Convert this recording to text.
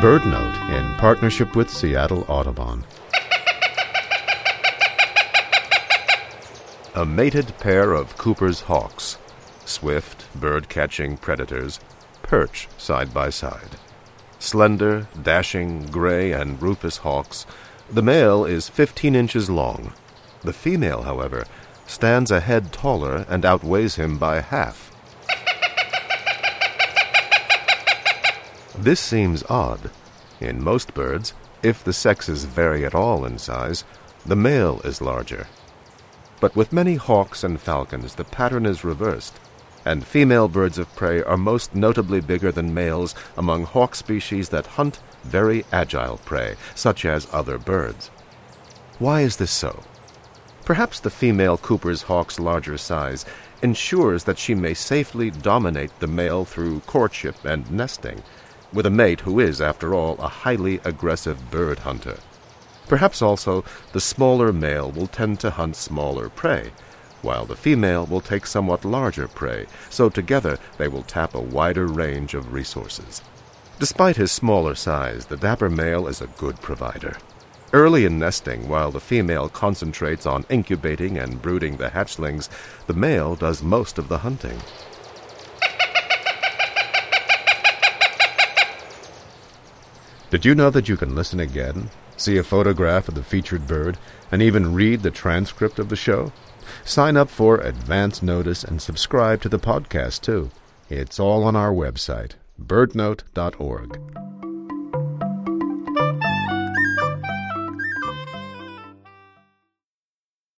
BirdNote in partnership with Seattle Audubon. A mated pair of Cooper's hawks, swift, bird-catching predators, perch side by side. Slender, dashing, gray and rufous hawks, the male is 15 inches long. The female, however, stands a head taller and outweighs him by half. This seems odd. In most birds, if the sexes vary at all in size, the male is larger. But with many hawks and falcons, the pattern is reversed, and female birds of prey are most notably bigger than males among hawk species that hunt very agile prey, such as other birds. Why is this so? Perhaps the female Cooper's hawk's larger size ensures that she may safely dominate the male through courtship and nesting, with a mate who is, after all, a highly aggressive bird hunter. Perhaps also the smaller male will tend to hunt smaller prey, while the female will take somewhat larger prey, so together they will tap a wider range of resources. Despite his smaller size, the dapper male is a good provider. Early in nesting, while the female concentrates on incubating and brooding the hatchlings, the male does most of the hunting. Did you know that you can listen again, see a photograph of the featured bird, and even read the transcript of the show? Sign up for advance notice and subscribe to the podcast, too. It's all on our website, birdnote.org.